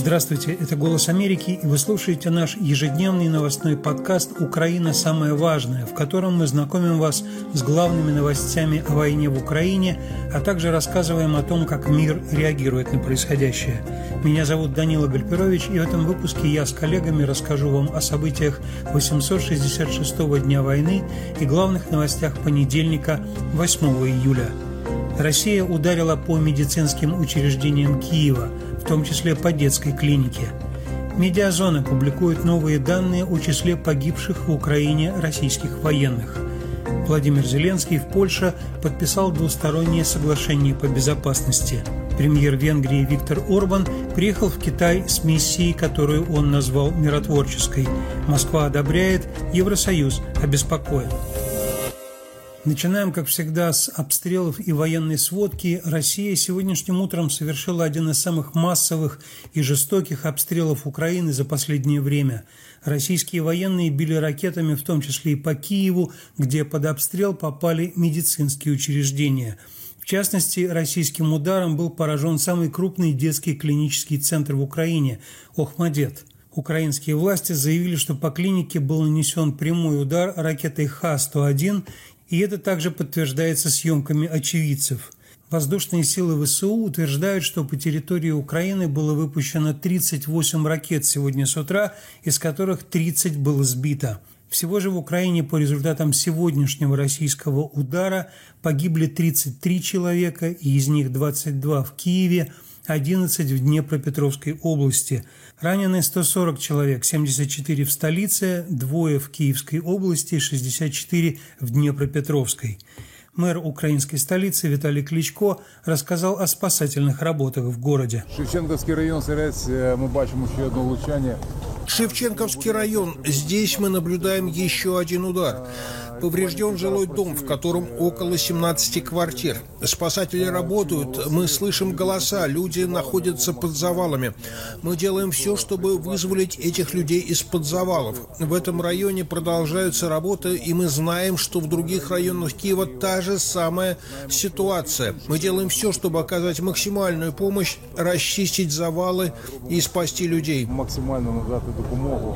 Здравствуйте, это «Голос Америки», и вы слушаете наш ежедневный новостной подкаст «Украина. Самое важное», в котором мы знакомим вас с главными новостями о войне в Украине, а также рассказываем о том, как мир реагирует на происходящее. Меня зовут Данила Гальперович, и в этом выпуске я с коллегами расскажу вам о событиях 866-го дня войны и главных новостях понедельника, 8 июля. Россия ударила по медицинским учреждениям Киева, в том числе по детской клинике. Медиазона публикует новые данные о числе погибших в Украине российских военных. Владимир Зеленский в Польше подписал двустороннее соглашение по безопасности. Премьер Венгрии Виктор Орбан приехал в Китай с миссией, которую он назвал миротворческой. Москва одобряет, Евросоюз обеспокоен. Начинаем, как всегда, с обстрелов и военной сводки. Россия сегодняшним утром совершила один из самых массовых и жестоких обстрелов Украины за последнее время. Российские военные били ракетами, в том числе и по Киеву, где под обстрел попали медицинские учреждения. В частности, российским ударом был поражен самый крупный детский клинический центр в Украине – Охмадет. Украинские власти заявили, что по клинике был нанесен прямой удар ракетой Х-101, и это также подтверждается съемками очевидцев. Воздушные силы ВСУ утверждают, что по территории Украины было выпущено 38 ракет сегодня с утра, из которых 30 было сбито. Всего же в Украине по результатам сегодняшнего российского удара погибли 33 человека, и из них 22 в Киеве, 11 в Днепропетровской области. Ранены 140 человек, 74 в столице, 2 в Киевской области, 64 в Днепропетровской. Мэр украинской столицы Виталий Кличко рассказал о спасательных работах в городе. Шевченковский район, мы бачим еще одно влучание. Шевченковский район. Здесь мы наблюдаем еще один удар. Поврежден жилой дом, в котором около 17 квартир. Спасатели работают, мы слышим голоса, люди находятся под завалами. Мы делаем все, чтобы вызволить этих людей из-под завалов. В этом районе продолжаются работы, и мы знаем, что в других районах Киева та же самая ситуация. Мы делаем все, чтобы оказать максимальную помощь, расчистить завалы и спасти людей. Максимально надати допомогу,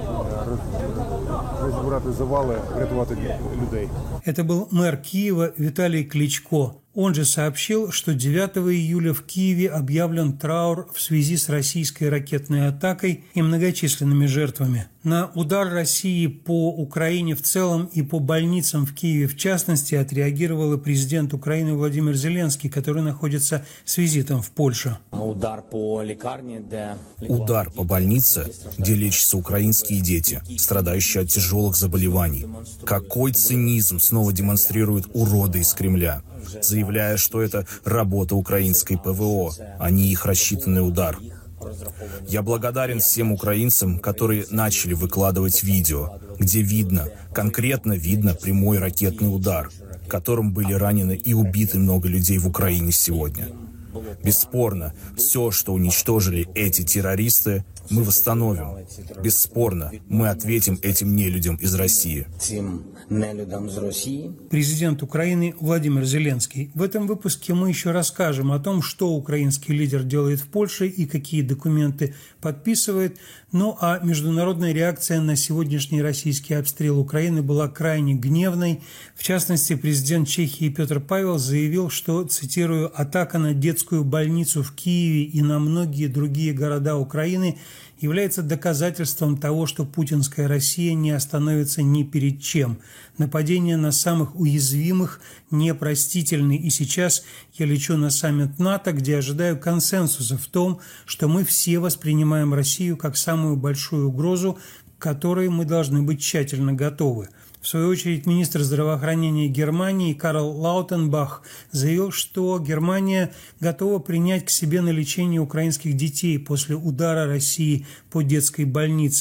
розібрати завали, врятувати людей. Это был мэр Киева Виталий Кличко. Он же сообщил, что 9 июля в Киеве объявлен траур в связи с российской ракетной атакой и многочисленными жертвами. На удар России по Украине в целом и по больницам в Киеве в частности отреагировал и президент Украины Владимир Зеленский, который находится с визитом в Польшу. Удар по больнице, где лечатся украинские дети, страдающие от тяжелых заболеваний. Какой цинизм снова демонстрируют уроды из Кремля, заявляя, что это работа украинской ПВО, а не их рассчитанный удар. Я благодарен всем украинцам, которые начали выкладывать видео, где конкретно видно прямой ракетный удар, которым были ранены и убиты много людей в Украине сегодня. Бесспорно, все, что уничтожили эти террористы, мы восстановим. Бесспорно, мы ответим этим нелюдям из России. Президент Украины Владимир Зеленский. В этом выпуске мы еще расскажем о том, что украинский лидер делает в Польше и какие документы подписывает. Ну а международная реакция на сегодняшний российский обстрел Украины была крайне гневной. В частности, президент Чехии Петр Павел заявил, что, цитирую, «атака на детскую больницу в Киеве и на многие другие города Украины является доказательством того, что путинская Россия не остановится ни перед чем. Нападение на самых уязвимых непростительны, и сейчас я лечу на саммит НАТО, где ожидаю консенсуса в том, что мы все воспринимаем Россию как самую большую угрозу, к которой мы должны быть тщательно готовы». В свою очередь, министр здравоохранения Германии Карл Лаутенбах заявил, что Германия готова принять к себе на лечение украинских детей после удара России по детской больнице.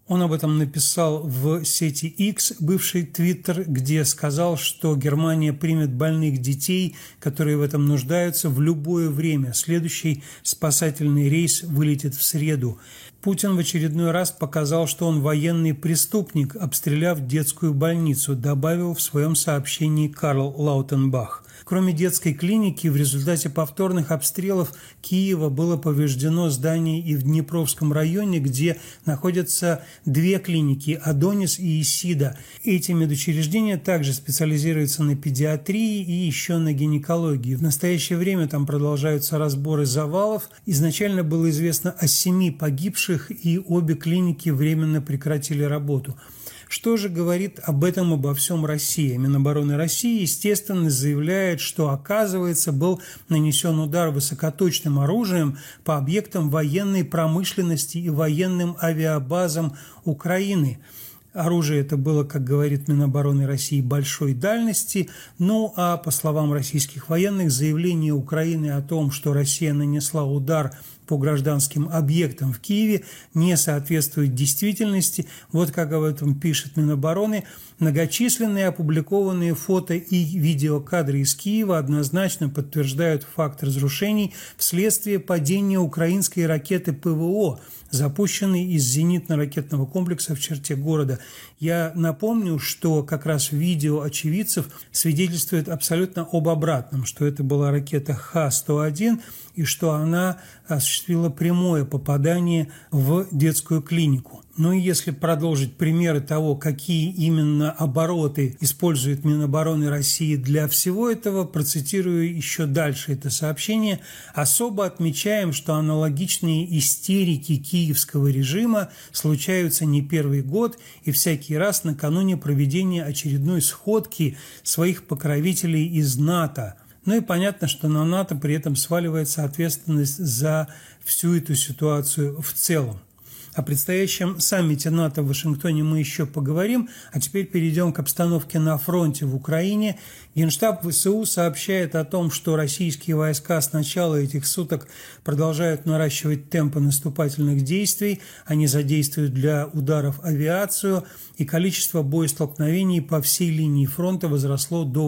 Он об этом написал в сети X, бывший Twitter, где сказал, что Германия примет больных детей, которые в этом нуждаются, в любое время. Следующий спасательный рейс вылетит в среду. Путин в очередной раз показал, что он военный преступник, обстреляв детскую больницу, добавил в своем сообщении Карл Лаутенбах. Кроме детской клиники, в результате повторных обстрелов Киева было повреждено здание и в Днепровском районе, где находятся две клиники – Адонис и Исида. Эти медучреждения также специализируются на педиатрии и еще на гинекологии. В настоящее время там продолжаются разборы завалов. Изначально было известно о 7 погибших, и обе клиники временно прекратили работу. Что же говорит обо всем Россия? Минобороны России, естественно, заявляет, что, оказывается, был нанесен удар высокоточным оружием по объектам военной промышленности и военным авиабазам Украины. Оружие это было, как говорит Минобороны России, большой дальности. Ну а по словам российских военных, заявление Украины о том, что Россия нанесла удар по гражданским объектам в Киеве, не соответствует действительности. Вот как об этом пишет Минобороны. Многочисленные опубликованные фото и видеокадры из Киева однозначно подтверждают факт разрушений вследствие падения украинской ракеты ПВО, запущенной из зенитно-ракетного комплекса в черте города. Я напомню, что как раз видео очевидцев свидетельствует абсолютно об обратном, что это была ракета Х-101 и что она осуществила прямое попадание в детскую клинику. Ну и если продолжить примеры того, какие именно обороты использует Минобороны России для всего этого, процитирую еще дальше это сообщение. Особо отмечаем, что аналогичные истерики киевского режима случаются не первый год и всякий раз накануне проведения очередной сходки своих покровителей из НАТО. Ну и понятно, что на НАТО при этом сваливается ответственность за всю эту ситуацию в целом. О предстоящем саммите НАТО в Вашингтоне мы еще поговорим, а теперь перейдем к обстановке на фронте в Украине. Генштаб ВСУ сообщает о том, что российские войска с начала этих суток продолжают наращивать темпы наступательных действий, они задействуют для ударов авиацию, и количество боестолкновений по всей линии фронта возросло до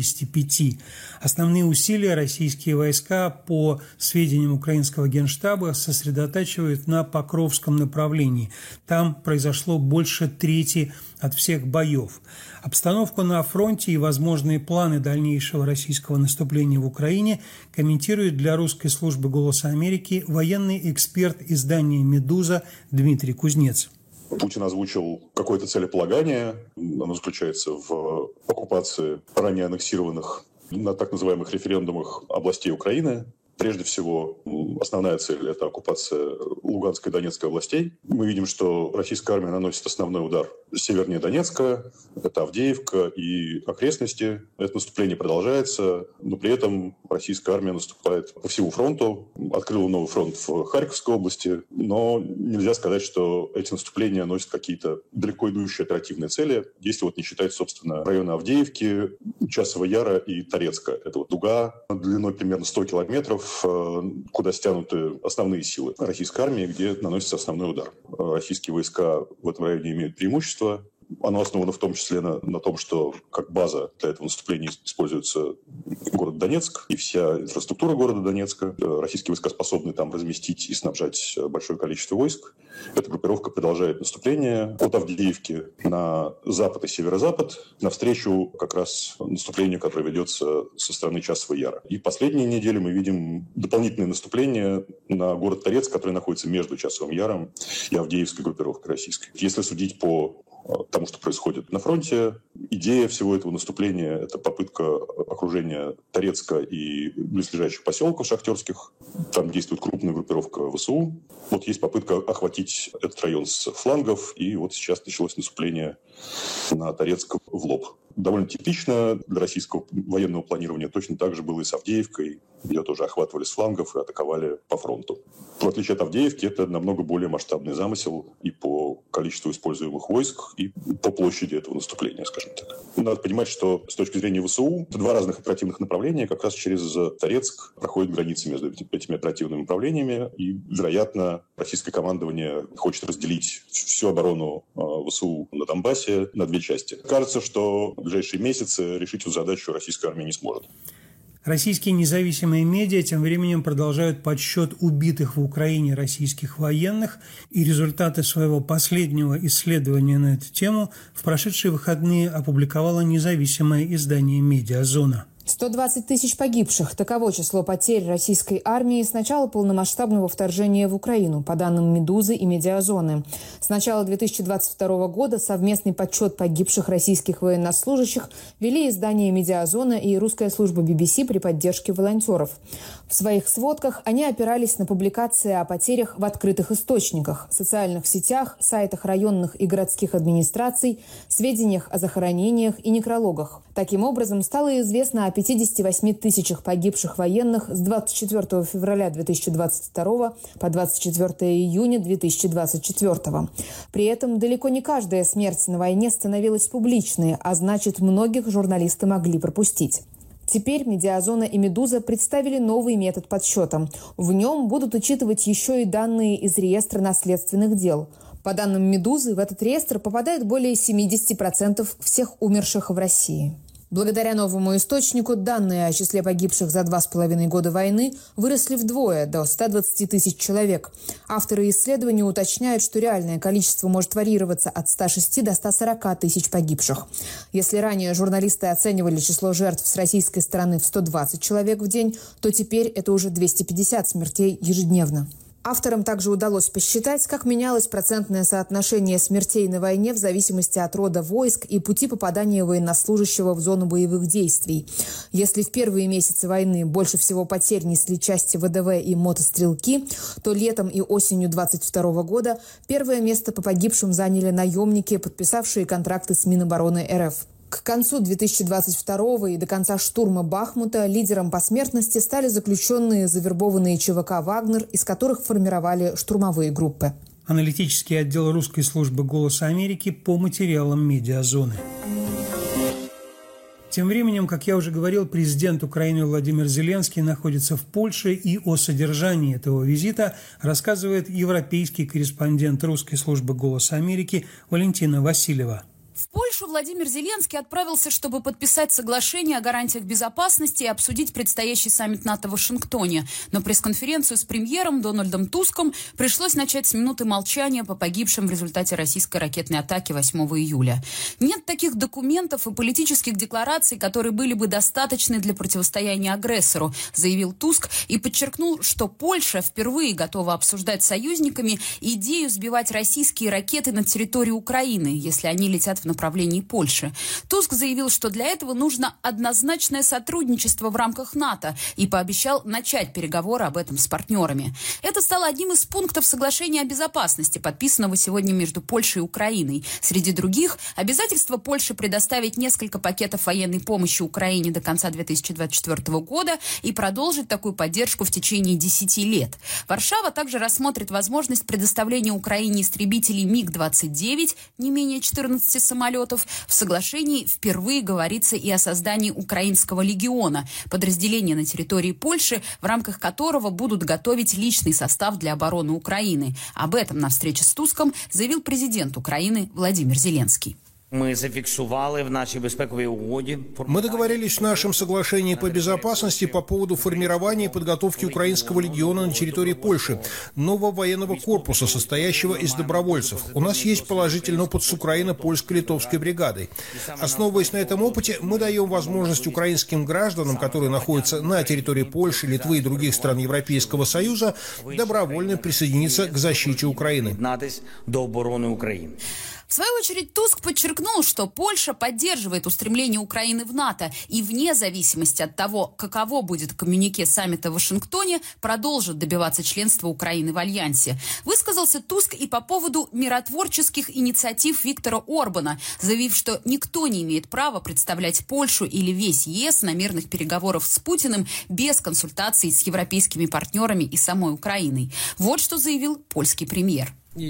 85. Основные усилия российские войска, по сведениям украинского Генштаба, сосредотачивают на Покровском направлении. Там произошло больше трети от всех боев. Обстановку на фронте и возможные планы дальнейшего российского наступления в Украине комментирует для русской службы «Голоса Америки» военный эксперт издания «Медуза» Дмитрий Кузнец. Путин озвучил какое-то целеполагание. Оно заключается в оккупации ранее аннексированных на так называемых референдумах областей Украины. Прежде всего, основная цель – это оккупация Луганской и Донецкой областей. Мы видим, что российская армия наносит основной удар севернее Донецка, это Авдеевка и окрестности. Это наступление продолжается, но при этом российская армия наступает по всему фронту, открыла новый фронт в Харьковской области, но нельзя сказать, что эти наступления носят какие-то далеко идущие оперативные цели, если не считать, собственно, района Авдеевки, Часового Яра и Торецка. Это дуга длиной примерно 100 километров, куда стянуты основные силы российской армии, где наносится основной удар. Российские войска в этом районе имеют преимущество. Оно основано в том числе на том, что как база для этого наступления используется город Донецк и вся инфраструктура города Донецка. Российские войска способны там разместить и снабжать большое количество войск. Эта группировка продолжает наступление от Авдеевки на запад и северо-запад, навстречу как раз наступлению, которое ведется со стороны Часового Яра. И последние недели мы видим дополнительное наступление на город Торецк, который находится между Часовым Яром и Авдеевской группировкой российской. Если судить по тому, что происходит на фронте, идея всего этого наступления – это попытка окружения Торецка и близлежащих поселков шахтерских. Там действует крупная группировка ВСУ. Есть попытка охватить этот район с флангов, и сейчас началось наступление на Торецк в лоб. довольно типично для российского военного планирования. Точно так же было и с Авдеевкой. Ее тоже охватывали с флангов и атаковали по фронту. В отличие от Авдеевки, это намного более масштабный замысел и по количеству используемых войск, и по площади этого наступления, скажем так. Надо понимать, что с точки зрения ВСУ, два разных оперативных направления как раз через Торецк проходят границы между этими оперативными направлениями, и, вероятно, российское командование хочет разделить всю оборону ВСУ на Донбассе на две части. Кажется, что в ближайшие месяцы решить эту задачу российская армия не сможет. Российские независимые медиа тем временем продолжают подсчет убитых в Украине российских военных, и результаты своего последнего исследования на эту тему в прошедшие выходные опубликовало независимое издание «Медиазона». 120 тысяч погибших – таково число потерь российской армии с начала полномасштабного вторжения в Украину, по данным «Медузы» и «Медиазоны». С начала 2022 года совместный подсчет погибших российских военнослужащих вели издание «Медиазона» и русская служба BBC при поддержке волонтеров. В своих сводках они опирались на публикации о потерях в открытых источниках – социальных сетях, сайтах районных и городских администраций, сведениях о захоронениях и некрологах. Таким образом, стало известно о 58 тысячах погибших военных с 24 февраля 2022 по 24 июня 2024. При этом далеко не каждая смерть на войне становилась публичной, а значит, многих журналисты могли пропустить. Теперь «Медиазона» и «Медуза» представили новый метод подсчета. В нем будут учитывать еще и данные из реестра наследственных дел. По данным «Медузы», в этот реестр попадает более 70% всех умерших в России. Благодаря новому источнику данные о числе погибших за 2,5 года войны выросли вдвое, до 120 тысяч человек. Авторы исследования уточняют, что реальное количество может варьироваться от 106 до 140 тысяч погибших. Если ранее журналисты оценивали число жертв с российской стороны в 120 человек в день, то теперь это уже 250 смертей ежедневно. Авторам также удалось посчитать, как менялось процентное соотношение смертей на войне в зависимости от рода войск и пути попадания военнослужащего в зону боевых действий. Если в первые месяцы войны больше всего потерь несли части ВДВ и мотострелки, то летом и осенью 2022 года первое место по погибшим заняли наемники, подписавшие контракты с Минобороны РФ. К концу 2022 и до конца штурма Бахмута лидером по смертности стали заключенные, завербованные ЧВК «Вагнер», из которых формировали штурмовые группы. Аналитический отдел русской службы «Голоса Америки» по материалам «Медиазоны». Тем временем, как я уже говорил, президент Украины Владимир Зеленский находится в Польше, и о содержании этого визита рассказывает европейский корреспондент русской службы «Голоса Америки» Валентина Васильева. В Польшу Владимир Зеленский отправился, чтобы подписать соглашение о гарантиях безопасности и обсудить предстоящий саммит НАТО в Вашингтоне. Но пресс-конференцию с премьером Дональдом Туском пришлось начать с минуты молчания по погибшим в результате российской ракетной атаки 8 июля. Нет таких документов и политических деклараций, которые были бы достаточны для противостояния агрессору, заявил Туск и подчеркнул, что Польша впервые готова обсуждать с союзниками идею сбивать российские ракеты на территории Украины, если они летят в направлении Польши. Туск заявил, что для этого нужно однозначное сотрудничество в рамках НАТО и пообещал начать переговоры об этом с партнерами. Это стало одним из пунктов соглашения о безопасности, подписанного сегодня между Польшей и Украиной. Среди других, обязательство Польши предоставить несколько пакетов военной помощи Украине до конца 2024 года и продолжить такую поддержку в течение 10 лет. Варшава также рассмотрит возможность предоставления Украине истребителей МиГ-29, не менее 14 самолетов. В соглашении впервые говорится и о создании Украинского легиона, подразделения на территории Польши, в рамках которого будут готовить личный состав для обороны Украины. Об этом на встрече с Туском заявил президент Украины Владимир Зеленский. Мы зафиксировали в нашей безпековой угоде. Мы договорились в нашем соглашении по безопасности по поводу формирования и подготовки Украинского легиона на территории Польши, нового военного корпуса, состоящего из добровольцев. У нас есть положительный опыт с украино-польско-литовской бригадой. Основываясь на этом опыте, мы даем возможность украинским гражданам, которые находятся на территории Польши, Литвы и других стран Европейского Союза, добровольно присоединиться к защите Украины. До обороны Украины. В свою очередь Туск подчеркнул, что Польша поддерживает устремление Украины в НАТО и вне зависимости от того, каково будет коммюнике саммита в Вашингтоне, продолжит добиваться членства Украины в Альянсе. Высказался Туск и по поводу миротворческих инициатив Виктора Орбана, заявив, что никто не имеет права представлять Польшу или весь ЕС на мирных переговорах с Путиным без консультаций с европейскими партнерами и самой Украиной. Вот что заявил польский премьер.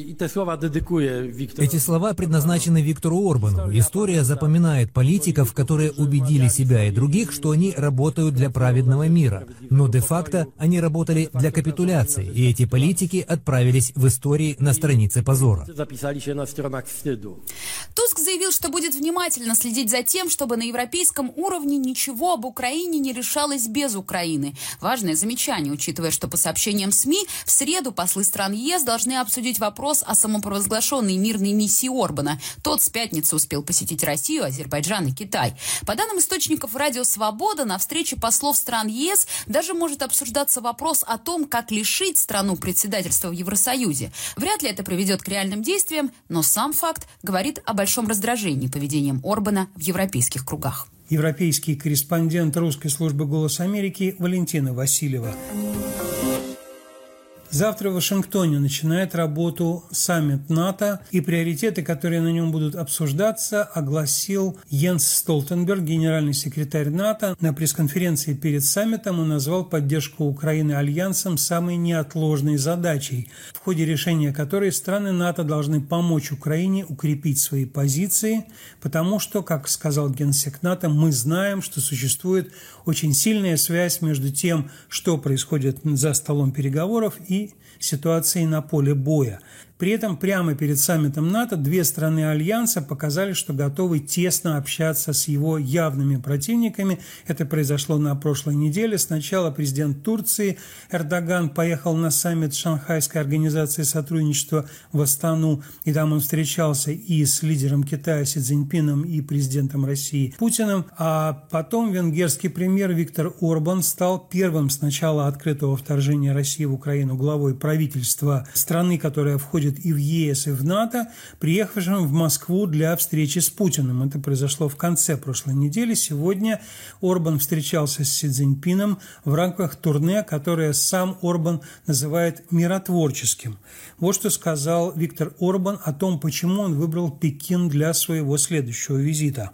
Эти слова предназначены Виктору Орбану. История запоминает политиков, которые убедили себя и других, что они работают для праведного мира. Но де-факто они работали для капитуляции, и эти политики отправились в истории на странице позора. Туск заявил, что будет внимательно следить за тем, чтобы на европейском уровне ничего об Украине не решалось без Украины. Важное замечание, учитывая, что по сообщениям СМИ в среду послы стран ЕС должны обсудить вопрос о самопровозглашенной мирной миссии Орбана. Тот с пятницы успел посетить Россию, Азербайджан и Китай. По данным источников «Радио Свобода», на встрече послов стран ЕС даже может обсуждаться вопрос о том, как лишить страну председательства в Евросоюзе. Вряд ли это приведет к реальным действиям, но сам факт говорит о большом раздражении поведением Орбана в европейских кругах. Европейский корреспондент русской службы «Голос Америки» Валентина Васильева. Завтра в Вашингтоне начинает работу саммит НАТО, и приоритеты, которые на нем будут обсуждаться, огласил Йенс Столтенберг, генеральный секретарь НАТО. На пресс-конференции перед саммитом он назвал поддержку Украины альянсом самой неотложной задачей, в ходе решения которой страны НАТО должны помочь Украине укрепить свои позиции, потому что, как сказал генсек НАТО, мы знаем, что существует очень сильная связь между тем, что происходит за столом переговоров, и ситуацией на поле боя. При этом прямо перед саммитом НАТО две страны Альянса показали, что готовы тесно общаться с его явными противниками. Это произошло на прошлой неделе. Сначала президент Турции Эрдоган поехал на саммит Шанхайской организации сотрудничества в Астану, и там он встречался и с лидером Китая Си Цзиньпином, и президентом России Путиным. А потом венгерский премьер Виктор Орбан стал первым с начала открытого вторжения России в Украину главой правительства страны, которая входит и в ЕС, и в НАТО, приехавшим в Москву для встречи с Путиным. Это произошло в конце прошлой недели. Сегодня Орбан встречался с Си Цзиньпином в рамках турне, которое сам Орбан называет миротворческим. Вот что сказал Виктор Орбан о том, почему он выбрал Пекин для своего следующего визита.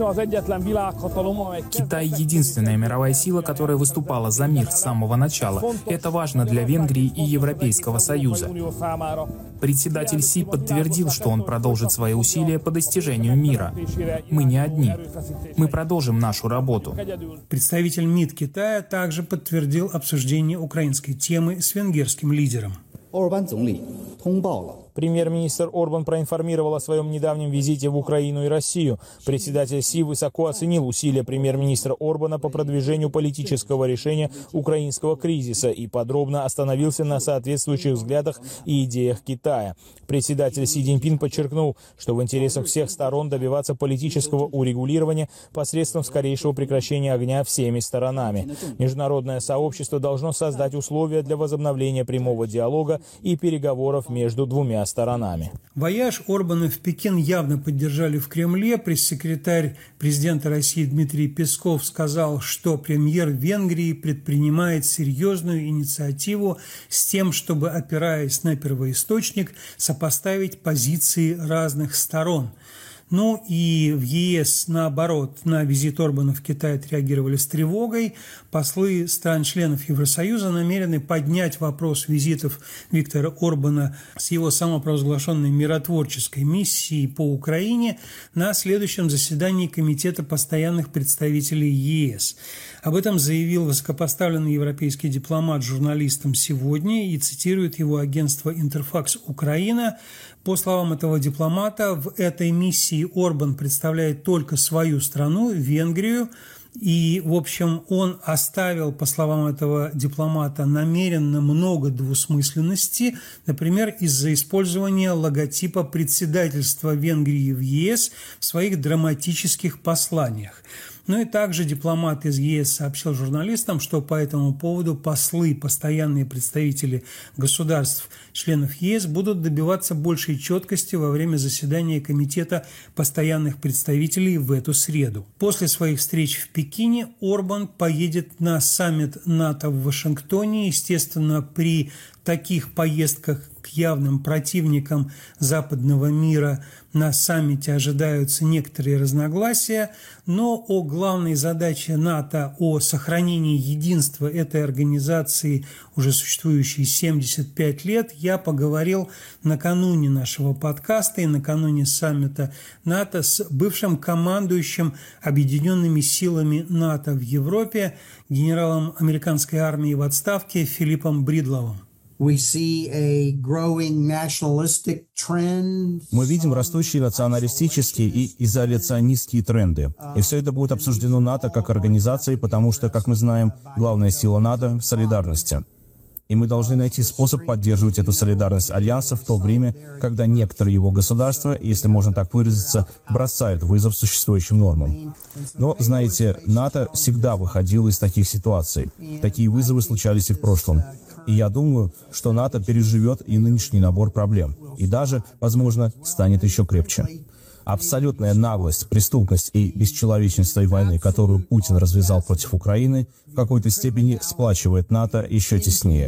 Китай – единственная мировая сила, которая выступала за мир с самого начала. Это важно для Венгрии и Европейского Союза. Председатель Си подтвердил, что он продолжит свои усилия по достижению мира. Мы не одни. Мы продолжим нашу работу. Представитель МИД Китая также подтвердил обсуждение украинской темы с венгерским лидером. Премьер-министр Орбан проинформировал о своем недавнем визите в Украину и Россию. Председатель Си высоко оценил усилия премьер-министра Орбана по продвижению политического решения украинского кризиса и подробно остановился на соответствующих взглядах и идеях Китая. Председатель Си Цзиньпин подчеркнул, что в интересах всех сторон добиваться политического урегулирования посредством скорейшего прекращения огня всеми сторонами. Международное сообщество должно создать условия для возобновления прямого диалога и переговоров между двумя сторонами. Вояж Орбана в Пекин явно поддержали в Кремле. Пресс-секретарь президента России Дмитрий Песков сказал, что премьер Венгрии предпринимает серьезную инициативу с тем, чтобы, опираясь на первоисточник, сопоставить позиции разных сторон. Ну и в ЕС, наоборот, на визит Орбана в Китай отреагировали с тревогой. Послы стран-членов Евросоюза намерены поднять вопрос визитов Виктора Орбана с его самопровозглашенной миротворческой миссией по Украине на следующем заседании Комитета постоянных представителей ЕС. Об этом заявил высокопоставленный европейский дипломат журналистам сегодня, и цитирует его агентство «Интерфакс Украина». По словам этого дипломата, в этой миссии Орбан представляет только свою страну, Венгрию, и, в общем, он оставил, по словам этого дипломата, намеренно много двусмысленности, например, из-за использования логотипа председательства Венгрии в ЕС в своих драматических посланиях. Ну и также дипломат из ЕС сообщил журналистам, что по этому поводу послы, постоянные представители государств, членов ЕС, будут добиваться большей четкости во время заседания Комитета постоянных представителей в эту среду. После своих встреч в Пекине Орбан поедет на саммит НАТО в Вашингтоне. Естественно, при таких поездках к явным противникам западного мира на саммите ожидаются некоторые разногласия, но о главной задаче НАТО, о сохранении единства этой организации, уже существующей 75 лет, я поговорил накануне нашего подкаста и накануне саммита НАТО с бывшим командующим Объединенными силами НАТО в Европе, генералом американской армии в отставке Филиппом Бридловым. Мы видим растущие националистические и изоляционистские тренды. И все это будет обсуждено НАТО как организацией, потому что, как мы знаем, главная сила НАТО — в солидарности. И мы должны найти способ поддерживать эту солидарность Альянса в то время, когда некоторые его государства, если можно так выразиться, бросают вызов существующим нормам. Но, знаете, НАТО всегда выходило из таких ситуаций. Такие вызовы случались и в прошлом. И я думаю, что НАТО переживет и нынешний набор проблем. И даже, возможно, станет еще крепче. Абсолютная наглость, преступность и бесчеловечность той войны, которую Путин развязал против Украины, в какой-то степени сплачивает НАТО еще теснее.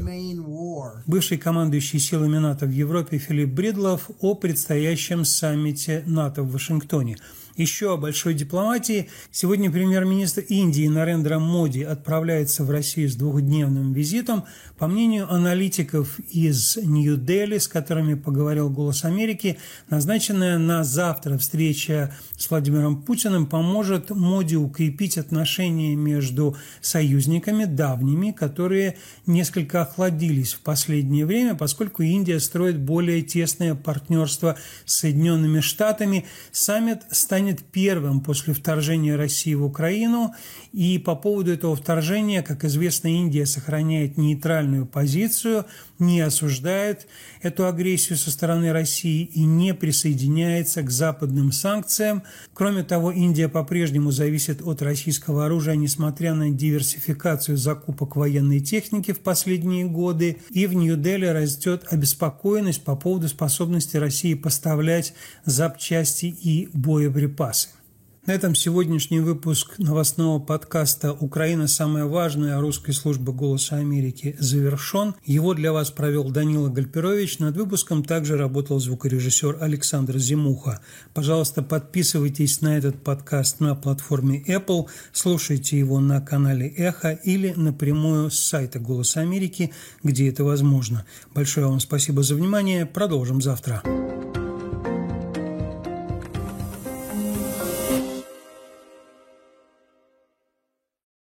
Бывший командующий силами НАТО в Европе Филипп Бридлов о предстоящем саммите НАТО в Вашингтоне. Еще о большой дипломатии. Сегодня премьер-министр Индии Нарендра Моди отправляется в Россию с двухдневным визитом. По мнению аналитиков из Нью-Дели, с которыми поговорил «Голос Америки», назначенная на завтра встреча с Владимиром Путиным поможет Моди укрепить отношения между союзниками давними, которые несколько охладились в последнее время, поскольку Индия строит более тесное партнерство с Соединенными Штатами. Саммит станет первым после вторжения России в Украину, и по поводу этого вторжения, как известно, Индия сохраняет нейтральную позицию, не осуждает эту агрессию со стороны России и не присоединяется к западным санкциям. Кроме того, Индия по-прежнему зависит от российского оружия, несмотря на диверсификацию закупок военной техники в последние годы, и в Нью-Дели растет обеспокоенность по поводу способности России поставлять запчасти и боеприпасы. На этом сегодняшний выпуск новостного подкаста «Украина. Самое важное» русской службы «Голоса Америки» завершен. Его для вас провел Данила Гальперович. Над выпуском также работал звукорежиссер Александр Зимуха. Пожалуйста, подписывайтесь на этот подкаст на платформе Apple, слушайте его на канале Эхо или напрямую с сайта «Голоса Америки», где это возможно. Большое вам спасибо за внимание. Продолжим завтра.